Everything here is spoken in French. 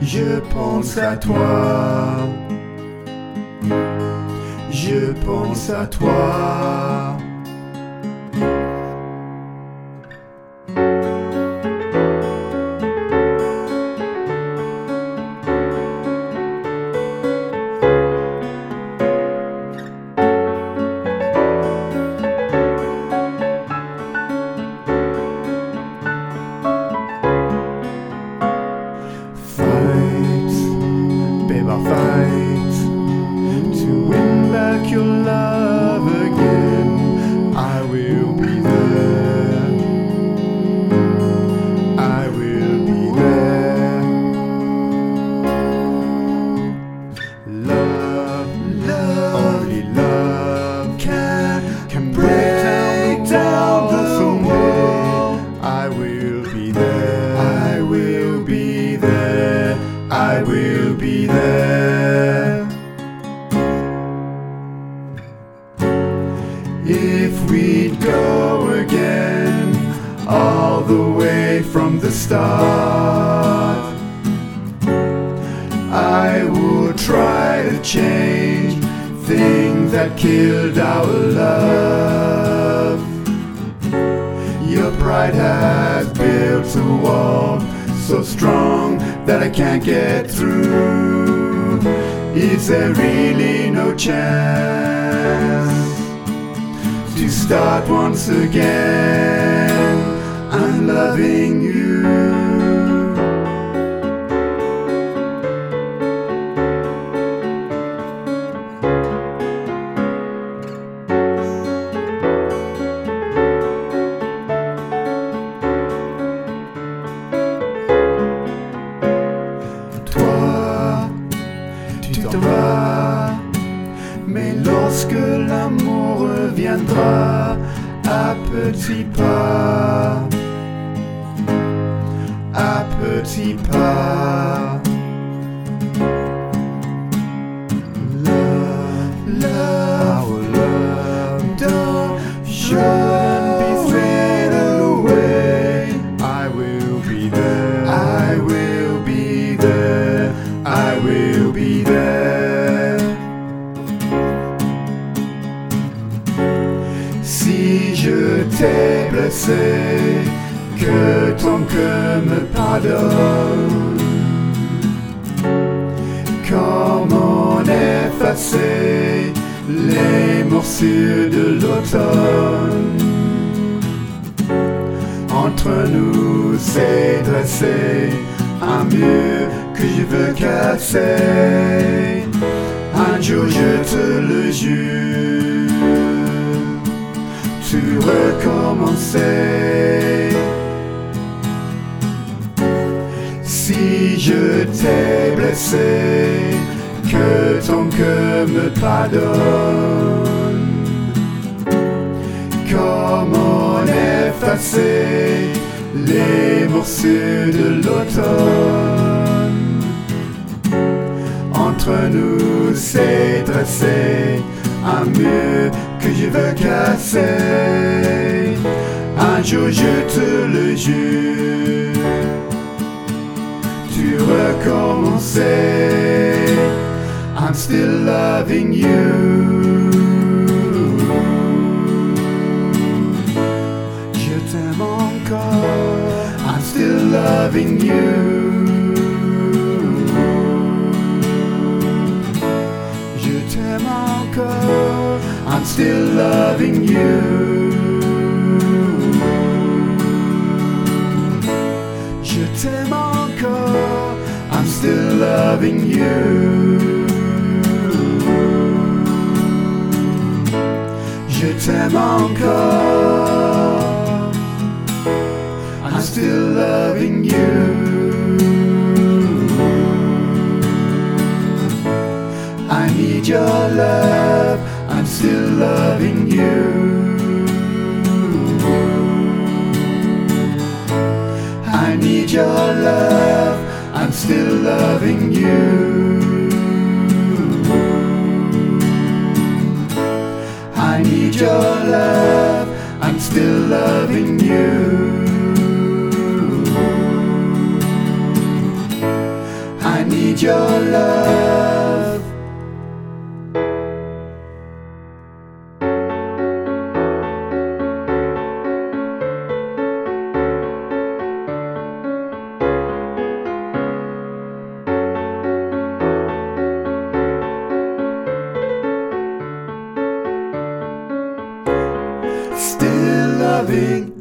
Je pense à toi. Je pense à toi. Fight to win back your love again. I will be there. I will be there. Love, love, only love can break down the wall. I will be there. I will be there. I will be there. If we'd go again, all the way from the start, I would try to change things that killed our love. Your pride has built a wall so strong that I can't get through. Is there really no chance to start once again? I'm loving you. Tu t'en vas, mais lorsque l'amour reviendra à petits pas, à petits pas. Love, love, our love, shouldn't be thrown away. I will be there. I will be there. I will be there. Si je t'ai blessé, que ton cœur me pardonne. Comment effacer les morsures de l'automne? Entre nous s'est dressé un mur que je veux casser. Un jour je te le jure, tu recommencer. Si je t'ai blessé, que ton cœur me pardonne. Comment effacer les morsures de l'automne? Entre nous s'est dressé un mur que je veux casser. Un jour je te le jure, tu recommencer. I'm still loving you. Je t'aime encore. I'm still loving you. Je t'aime encore. I'm still loving you. Je t'aime encore. I'm still loving you. Je t'aime encore. I'm still loving you. I need your love. I'm still loving you. I need your love. I'm still loving you. I need your love. I'm still loving you. I need your love. Still loving